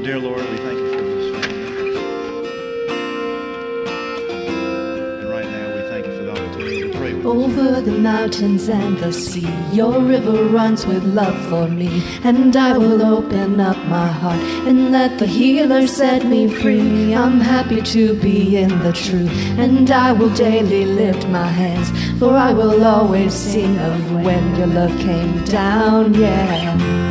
Dear Lord, we thank you for this family. And right now we thank you for the opportunity to pray with Over the mountains and the sea, your river runs with love for me. And I will open up my heart and let the healer set me free. I'm happy to be in the truth, and I will daily lift my hands, for I will always sing of when your love came down, yeah.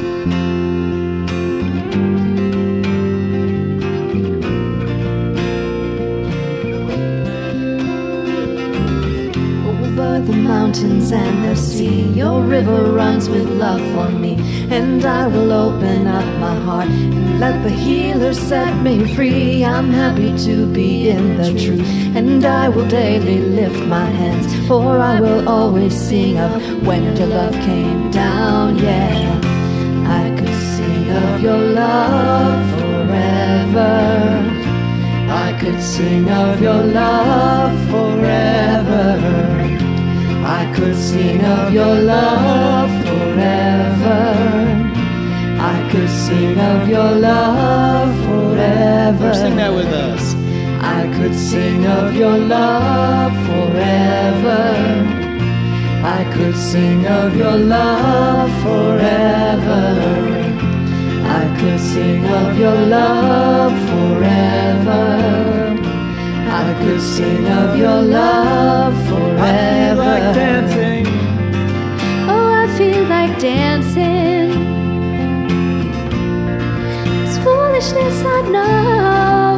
The mountains and the sea, your river runs with love for me. And I will open up my heart and let the healer set me free. I'm happy to be in the truth, and I will daily lift my hands, for I will always sing of when your love came down, yeah. I could sing of your love forever. I could sing of your love forever. I could sing of your love forever. I could sing of your love forever. Sing that with us. I could sing of your love forever. I could sing of your love forever. I could sing of your love forever. I could sing of your love forever. I feel like dancing. Oh, I feel like dancing. It's foolishness, I know,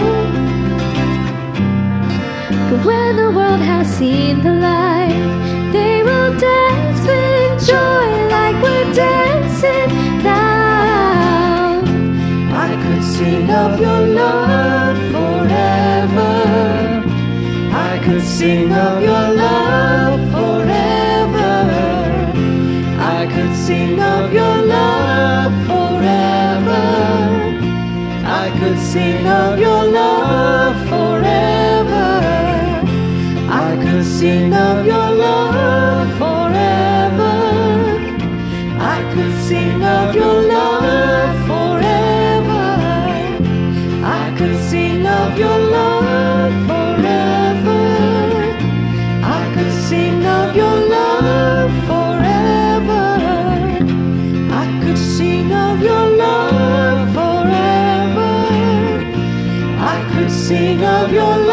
but when the world has seen the light, they will dance with joy like we're dancing now. I could sing of your love forever. I could sing of your love forever. I could sing of your love forever. I could sing of your love forever. I could sing of your love forever. I could sing of your love forever. I could sing of your love forever. I could sing of your love forever. I could sing of your love forever. I could sing of your love.